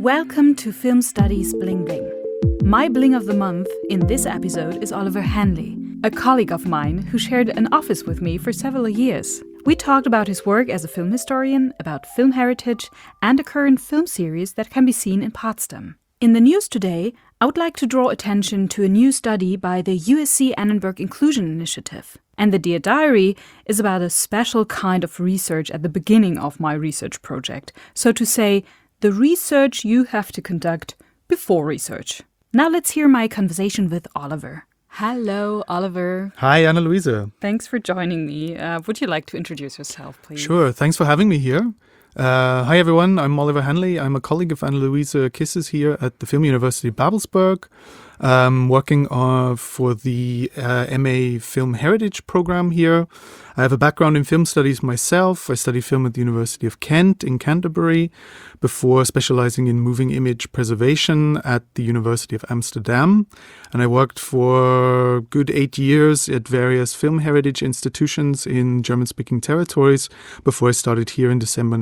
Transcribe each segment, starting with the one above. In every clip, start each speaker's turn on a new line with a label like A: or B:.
A: Welcome to Film Studies Bling Bling. My bling of the month in this episode is Oliver Hanley, a colleague of mine who shared an office with me for several years. We talked about his work as a film historian, about film heritage, and a current film series that can be seen in Potsdam. In the news today, I would like to draw attention to a new study by the USC Annenberg Inclusion Initiative. And the Dear Diary is about a special kind of research at the beginning of my research project. So to say, the research you have to conduct before research. Now let's hear my conversation with Oliver. Hello, Oliver.
B: Hi, Anna-Luisa.
A: Thanks for joining me. Would you like to introduce yourself, please?
B: Sure. Thanks for having me here. Hi, everyone. I'm Oliver Hanley. I'm a colleague of Anna-Luisa Kisses here at the Film University Babelsberg, working for the MA Film Heritage program here. I have a background in film studies myself. I studied film at the University of Kent in Canterbury before specializing in moving image preservation at the University of Amsterdam. And I worked for a good 8 years at various film heritage institutions in German-speaking territories before I started here in December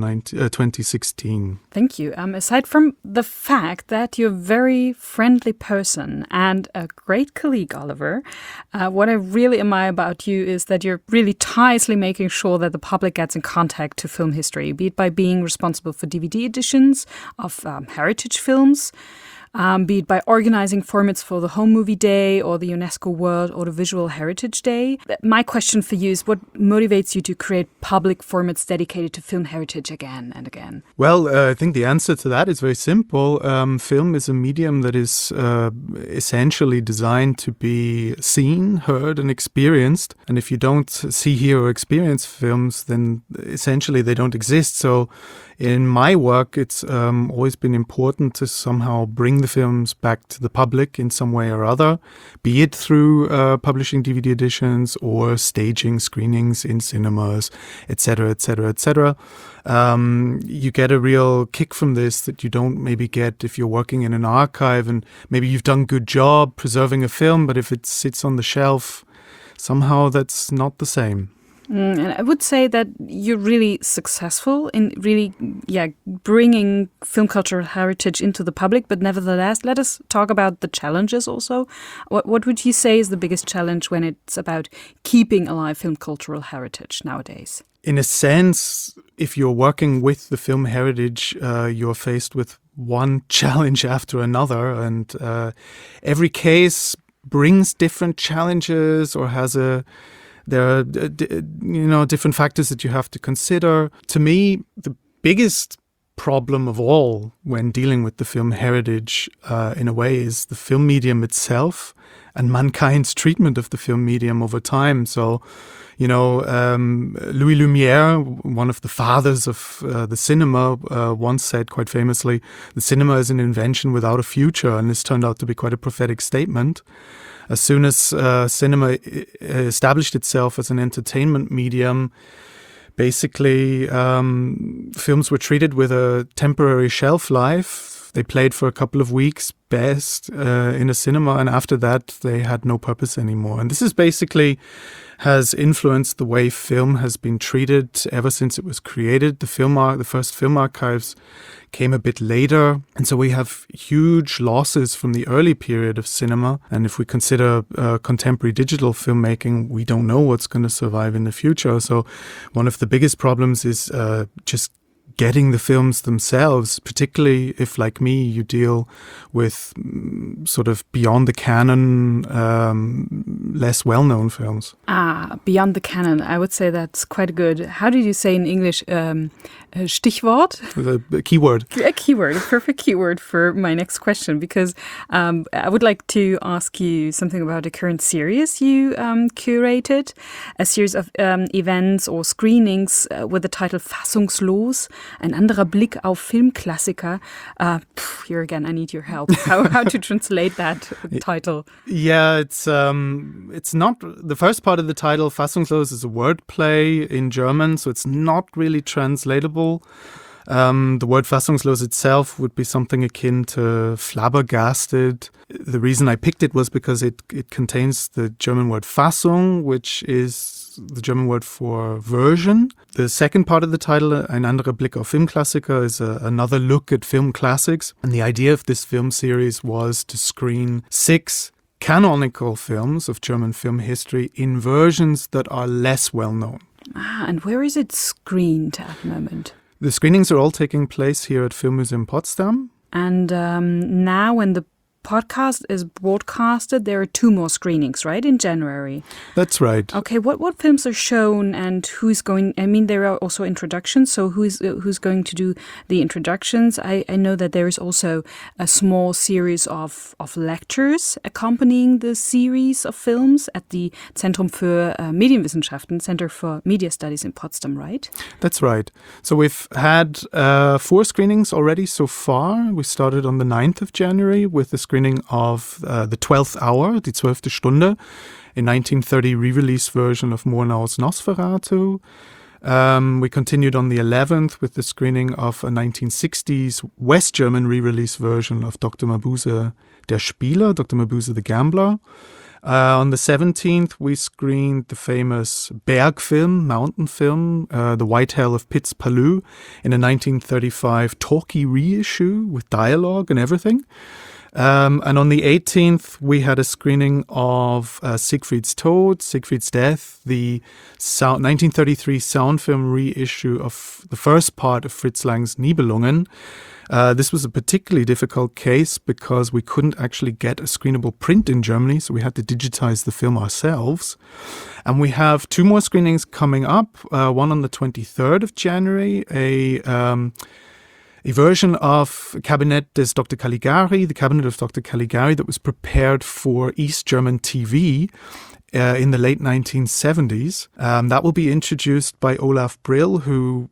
B: 2016.
A: Thank you. Aside from the fact that you're a very friendly person and a great colleague, Oliver, what I really admire about you is that you're really tirelessly making sure that the public gets in contact to film history, be it by being responsible for DVD editions of heritage films, be it by organizing formats for the Home Movie Day or the UNESCO World Audiovisual Heritage Day. My question for you is, what motivates you to create public formats dedicated to film heritage again and again?
B: Well, I think the answer to that is very simple. Film is a medium that is essentially designed to be seen, heard, and experienced. And if you don't see, hear, or experience films, then essentially they don't exist. So in my work, it's always been important to somehow bring the films back to the public in some way or other, be it through publishing DVD editions or staging screenings in cinemas, etc., etc., etc. You get a real kick from this that you don't maybe get if you're working in an archive and maybe you've done a good job preserving a film, but if it sits on the shelf, somehow that's not the same.
A: And I would say that you're really successful in really, bringing film cultural heritage into the public. But nevertheless, let us talk about the challenges also. What would you say is the biggest challenge when it's about keeping alive film cultural heritage nowadays?
B: In a sense, if you're working with the film heritage, you're faced with one challenge after another. And every case brings different challenges or there are, different factors that you have to consider. To me, the biggest problem of all when dealing with the film heritage, in a way, is the film medium itself and mankind's treatment of the film medium over time. So, Louis Lumière, one of the fathers of the cinema, once said quite famously, the cinema is an invention without a future, and this turned out to be quite a prophetic statement. As soon as cinema established itself as an entertainment medium, basically films were treated with a temporary shelf life. They played for a couple of weeks best in a cinema, and after that they had no purpose anymore. And this is basically has influenced the way film has been treated ever since it was created. The first film archives came a bit later, and so we have huge losses from the early period of cinema. And if we consider contemporary digital filmmaking, we don't know what's going to survive in the future. So one of the biggest problems is just getting the films themselves, particularly if, like me, you deal with sort of beyond the canon, less well-known films.
A: Beyond the canon. I would say that's quite good. How did you say in English? Stichwort?
B: A keyword.
A: A keyword, a perfect keyword for my next question, because I would like to ask you something about a current series you curated, a series of events or screenings with the title Fassungslos, ein anderer Blick auf Filmklassiker. Here again, I need your help. How to translate that title?
B: Yeah, it's not the first part of the title. Fassungslos is a wordplay in German, so it's not really translatable. The word Fassungslos itself would be something akin to flabbergasted. The reason I picked it was because it contains the German word Fassung, which is the German word for version. The second part of the title, Ein anderer Blick auf Filmklassiker, is another look at film classics. And the idea of this film series was to screen 6 canonical films of German film history in versions that are less well known.
A: And where is it screened at the moment?
B: The screenings are all taking place here at Filmmuseum Potsdam.
A: And now when the podcast is broadcasted, there are 2 more screenings, right, in January?
B: That's right.
A: Okay, what films are shown and who's going? I mean, there are also introductions. So who's going to do the introductions? I know that there is also a small series of lectures accompanying the series of films at the Zentrum für Medienwissenschaften, Center for Media Studies in Potsdam, right?
B: That's right. So we've had 4 screenings already so far. We started on the 9th of January with the screening of the 12th Hour, die 12. Stunde, a 1930 re-release version of Murnau's Nosferatu. We continued on the 11th with the screening of a 1960s West German re-release version of Dr. Mabuse der Spieler, Dr. Mabuse the Gambler. On the 17th, we screened the famous Berg film, mountain film, The White Hell of Piz Palu, in a 1935 talkie reissue with dialogue and everything. And on the 18th, we had a screening of Siegfried's Tod, Siegfried's Death, the 1933 sound film reissue of the first part of Fritz Lang's Nibelungen. This was a particularly difficult case because we couldn't actually get a screenable print in Germany, so we had to digitize the film ourselves. And we have 2 more screenings coming up, one on the 23rd of January, a version of Kabinett des Dr. Caligari, the Cabinet of Dr. Caligari, that was prepared for East German TV in the late 1970s. That will be introduced by Olaf Brill, who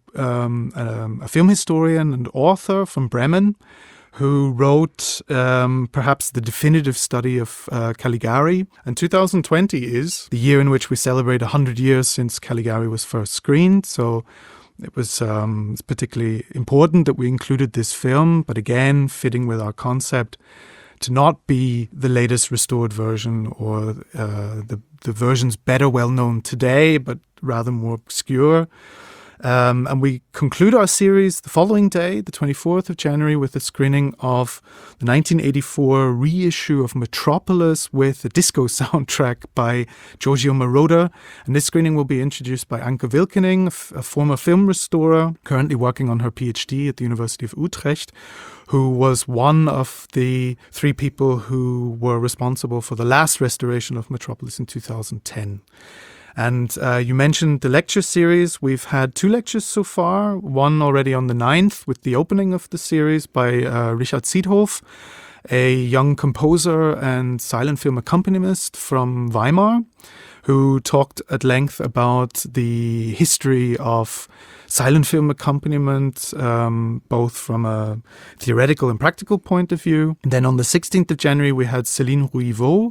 B: a film historian and author from Bremen, who wrote perhaps the definitive study of Caligari. And 2020 is the year in which we celebrate 100 years since Caligari was first screened. So it was it's particularly important that we included this film, but again, fitting with our concept to not be the latest restored version or the versions better well known today, but rather more obscure. And we conclude our series the following day, the 24th of January, with a screening of the 1984 reissue of Metropolis with a disco soundtrack by Giorgio Moroder. And this screening will be introduced by Anke Wilkening, a former film restorer, currently working on her PhD at the University of Utrecht, who was one of the 3 people who were responsible for the last restoration of Metropolis in 2010. And you mentioned the lecture series. We've had 2 lectures so far, one already on the 9th with the opening of the series by Richard Ziethoff, a young composer and silent film accompanist from Weimar, who talked at length about the history of silent film accompaniment, both from a theoretical and practical point of view. And then on the 16th of January, we had Céline Rouivot,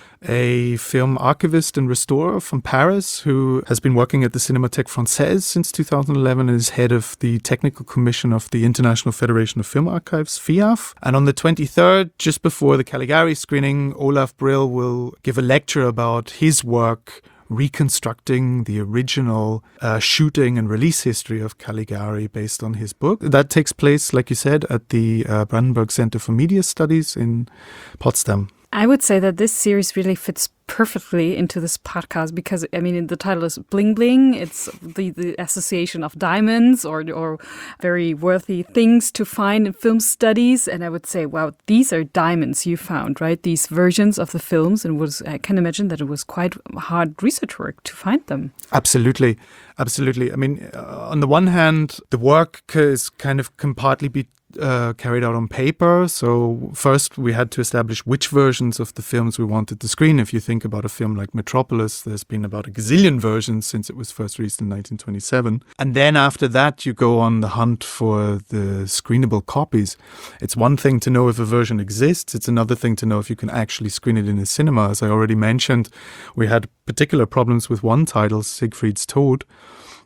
B: a film archivist and restorer from Paris who has been working at the Cinémathèque Française since 2011 and is head of the technical commission of the International Federation of Film Archives, FIAF. And on the 23rd, just before the Caligari screening, Olaf Brill will give a lecture about his work reconstructing the original shooting and release history of Caligari based on his book. That takes place, like you said, at the Brandenburg Center for Media Studies in Potsdam.
A: I would say that this series really fits perfectly into this podcast because, I mean, the title is Bling Bling. It's the association of diamonds or very worthy things to find in film studies. And I would say, wow, these are diamonds you found, right? These versions of the films. And I can imagine that it was quite hard research work to find them.
B: Absolutely. Absolutely. I mean, on the one hand, the work can partly be carried out on paper. So first we had to establish which versions of the films we wanted to screen. If you think about a film like Metropolis, there's been about a gazillion versions since it was first released in 1927. And then after that, you go on the hunt for the screenable copies. It's one thing to know if a version exists. It's another thing to know if you can actually screen it in a cinema. As I already mentioned, we had particular problems with one title, Siegfried's Tod,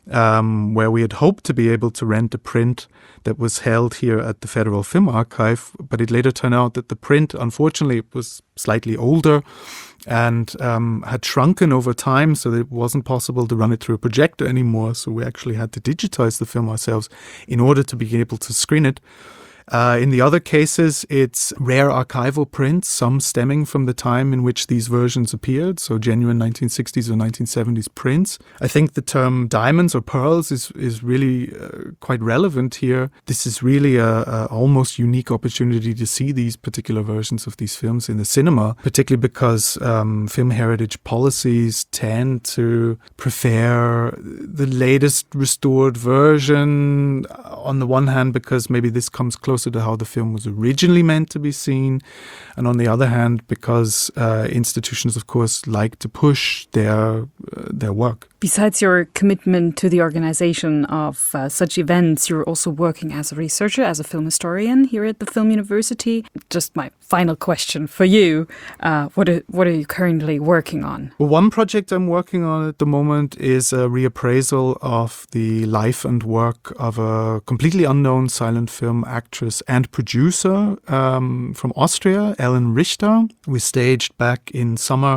B: where we had hoped to be able to rent a print that was held here at the Federal Film Archive, but it later turned out that the print, unfortunately, was slightly older and had shrunken over time, so that it wasn't possible to run it through a projector anymore. So we actually had to digitize the film ourselves in order to be able to screen it. In the other cases, it's rare archival prints, some stemming from the time in which these versions appeared, so genuine 1960s or 1970s prints. I think the term diamonds or pearls is really quite relevant here. This is really a almost unique opportunity to see these particular versions of these films in the cinema, particularly because film heritage policies tend to prefer the latest restored version, on the one hand because maybe this comes closer to how the film was originally meant to be seen, and on the other hand because institutions of course like to push their work.
A: Besides your commitment to the organization of such events, you're also working as a researcher, as a film historian here at the Film University. Just my final question for you, what are you currently working on?
B: Well, one project I'm working on at the moment is a reappraisal of the life and work of a completely unknown silent film actress and producer from Austria, Ellen Richter. We staged back in summer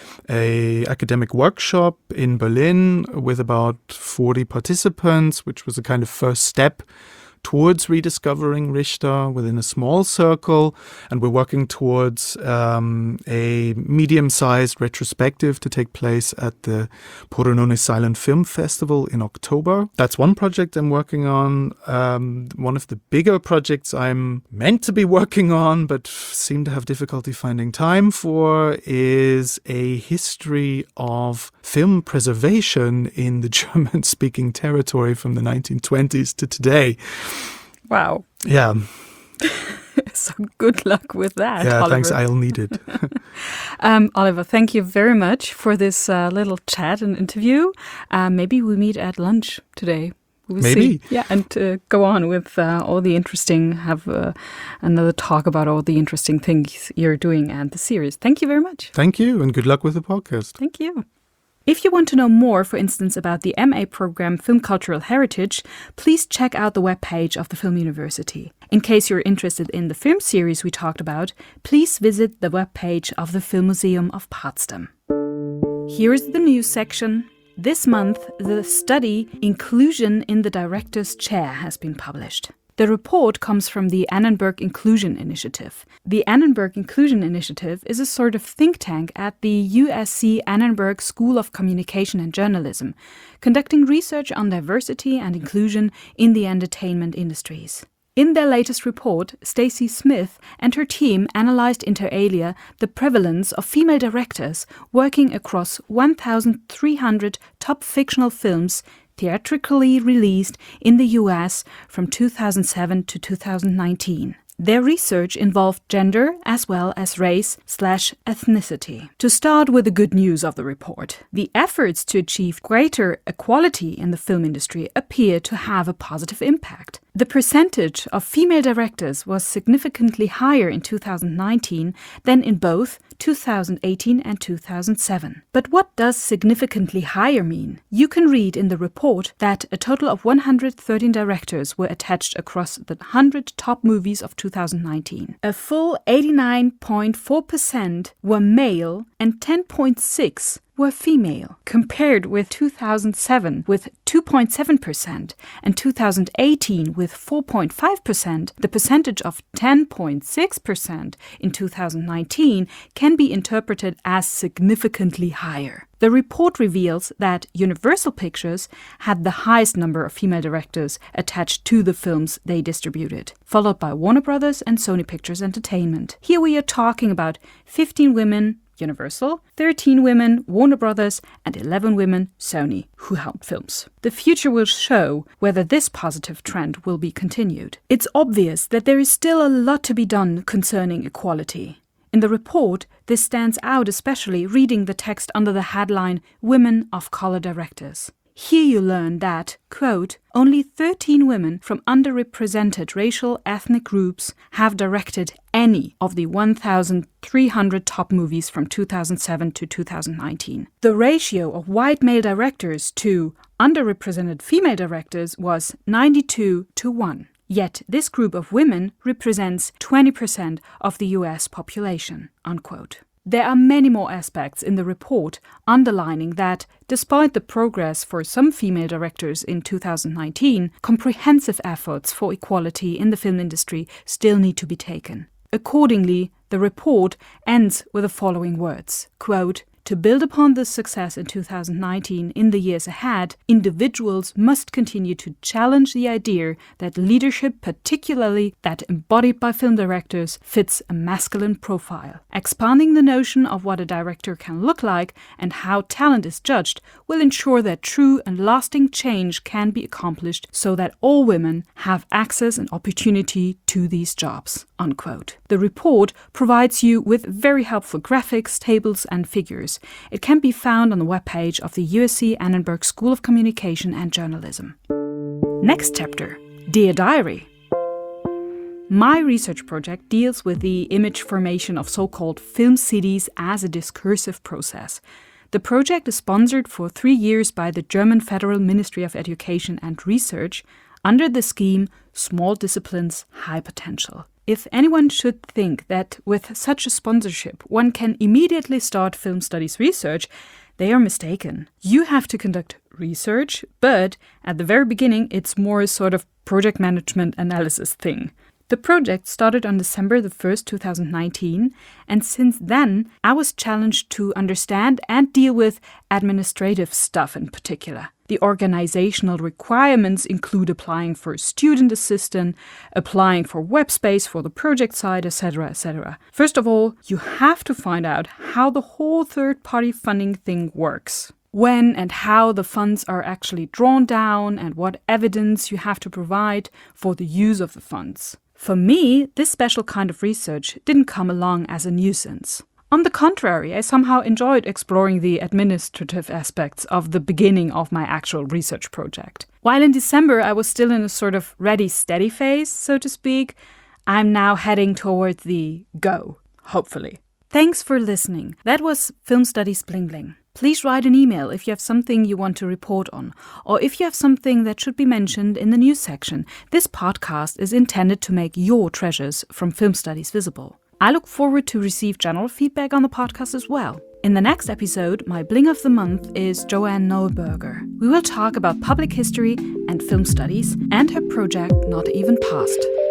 B: an academic workshop in Berlin with about 40 participants, which was a kind of first step towards rediscovering Richter within a small circle, and we're working towards a medium-sized retrospective to take place at the Pordenone Silent Film Festival in October. That's one project I'm working on. One of the bigger projects I'm meant to be working on but seem to have difficulty finding time for is a history of film preservation in the German-speaking territory from the 1920s to today.
A: Wow.
B: Yeah.
A: So good luck with that,
B: Yeah,
A: Oliver.
B: thanks. I'll need it.
A: Oliver, thank you very much for this little chat and interview. Maybe we meet at lunch today. We'll
B: Maybe.
A: see. Yeah, and go on with all the interesting, have another talk about all the interesting things you're doing and the series. Thank you very much.
B: Thank you, and good luck with the podcast.
A: Thank you. If you want to know more, for instance, about the MA program Film Cultural Heritage, please check out the webpage of the Film University. In case you're interested in the film series we talked about, please visit the webpage of the Film Museum of Potsdam. Here's the news section. This month, the study Inclusion in the Director's Chair has been published. The report comes from the Annenberg Inclusion Initiative. The Annenberg Inclusion Initiative is a sort of think tank at the USC Annenberg School of Communication and Journalism, conducting research on diversity and inclusion in the entertainment industries. In their latest report, Stacey Smith and her team analyzed inter alia the prevalence of female directors working across 1,300 top fictional films theatrically released in the US from 2007 to 2019. Their research involved gender as well as race/ethnicity. To start with the good news of the report, the efforts to achieve greater equality in the film industry appear to have a positive impact. The percentage of female directors was significantly higher in 2019 than in both 2018 and 2007. But what does significantly higher mean? You can read in the report that a total of 113 directors were attached across the 100 top movies of 2019. A full 89.4% were male and 10.6% were female, compared with 2007 with 2.7% and 2018 with 4.5%. The percentage of 10.6% in 2019 can be interpreted as significantly higher. The report reveals that Universal Pictures had the highest number of female directors attached to the films they distributed, followed by Warner Brothers and Sony Pictures Entertainment. Here we are talking about 15 women, Universal, 13 women, Warner Brothers, and 11 women, Sony, who helped films. The future will show whether this positive trend will be continued. It's obvious that there is still a lot to be done concerning equality. In the report, this stands out especially reading the text under the headline Women of Color Directors. Here you learn that, quote, only 13 women from underrepresented racial ethnic groups have directed any of the 1,300 top movies from 2007 to 2019. The ratio of white male directors to underrepresented female directors was 92:1. Yet this group of women represents 20% of the US population, unquote. There are many more aspects in the report underlining that, despite the progress for some female directors in 2019, comprehensive efforts for equality in the film industry still need to be taken. Accordingly, the report ends with the following words, quote, to build upon this success in 2019 in the years ahead, individuals must continue to challenge the idea that leadership, particularly that embodied by film directors, fits a masculine profile. Expanding the notion of what a director can look like and how talent is judged will ensure that true and lasting change can be accomplished so that all women have access and opportunity to these jobs, unquote. The report provides you with very helpful graphics, tables, and figures. It can be found on the webpage of the USC Annenberg School of Communication and Journalism. Next chapter, Dear Diary. My research project deals with the image formation of so-called film cities as a discursive process. The project is sponsored for 3 years by the German Federal Ministry of Education and Research under the scheme Small Disciplines, High Potential. If anyone should think that with such a sponsorship one can immediately start film studies research, they are mistaken. You have to conduct research, but at the very beginning it's more a sort of project management analysis thing. The project started on December 1st, 2019, and since then I was challenged to understand and deal with administrative stuff in particular. The organizational requirements include applying for a student assistant, applying for web space for the project site, etc., etc. First of all, you have to find out how the whole third-party funding thing works. When and how the funds are actually drawn down and what evidence you have to provide for the use of the funds. For me, this special kind of research didn't come along as a nuisance. On the contrary, I somehow enjoyed exploring the administrative aspects of the beginning of my actual research project. While in December I was still in a sort of ready-steady phase, so to speak, I'm now heading towards the go, hopefully. Thanks for listening. That was Film Studies Bling Bling. Please write an email if you have something you want to report on, or if you have something that should be mentioned in the news section. This podcast is intended to make your treasures from film studies visible. I look forward to receive general feedback on the podcast as well. In the next episode, my Bling of the Month is Joanne Neuberger. We will talk about public history and film studies and her project Not Even Past.